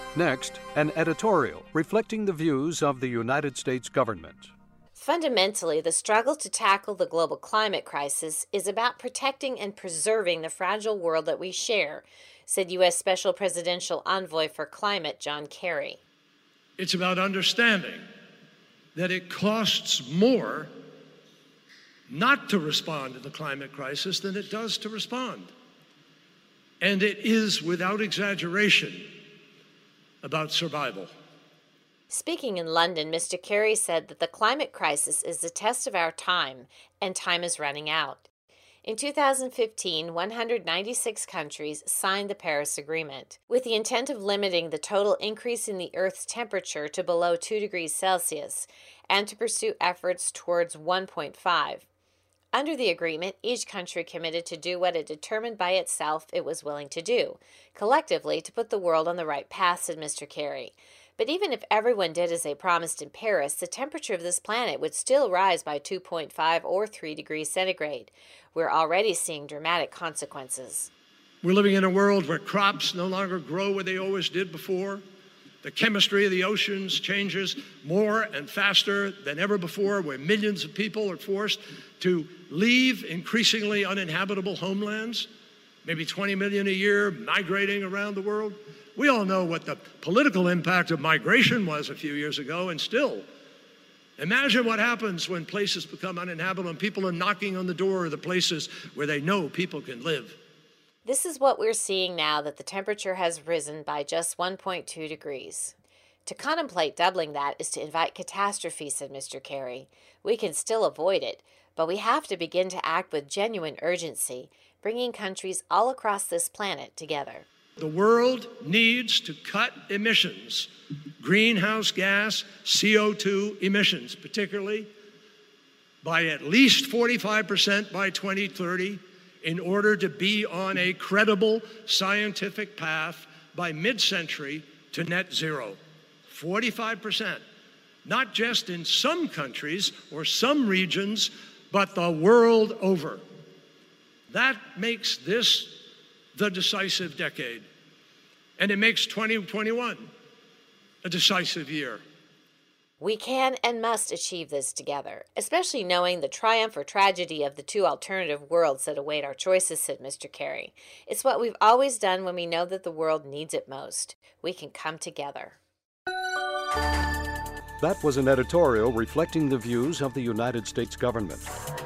Next, an editorial reflecting the views of the United States government. Fundamentally, the struggle to tackle the global climate crisis is about protecting and preserving the fragile world that we share, said U.S. Special Presidential Envoy for Climate John Kerry. It's about understanding that it costs more not to respond to the climate crisis than it does to respond. And it is, without exaggeration, about survival. Speaking in London, Mr. Kerry said that the climate crisis is the test of our time, and time is running out. In 2015, 196 countries signed the Paris Agreement, with the intent of limiting the total increase in the Earth's temperature to below 2 degrees Celsius, and to pursue efforts towards 1.5. Under the agreement, each country committed to do what it determined by itself it was willing to do, collectively to put the world on the right path, said Mr. Kerry. But even if everyone did as they promised in Paris, the temperature of this planet would still rise by 2.5 or 3 degrees centigrade. We're already seeing dramatic consequences. We're living in a world where crops no longer grow where they always did before. The chemistry of the oceans changes more and faster than ever before, where millions of people are forced to leave increasingly uninhabitable homelands, maybe 20 million a year migrating around the world. We all know what the political impact of migration was a few years ago, and still, imagine what happens when places become uninhabitable and people are knocking on the door of the places where they know people can live. This is what we're seeing now, that the temperature has risen by just 1.2 degrees. To contemplate doubling that is to invite catastrophe, said Mr. Kerry. We can still avoid it, but we have to begin to act with genuine urgency, bringing countries all across this planet together. The world needs to cut emissions, greenhouse gas, CO2 emissions, particularly, by at least 45% by 2030, in order to be on a credible scientific path by mid-century to net zero. 45%, not just in some countries or some regions, but the world over. That makes this the decisive decade. And it makes 2021 a decisive year. We can and must achieve this together, especially knowing the triumph or tragedy of the two alternative worlds that await our choices, said Mr. Kerry. It's what we've always done when we know that the world needs it most. We can come together. That was an editorial reflecting the views of the United States government.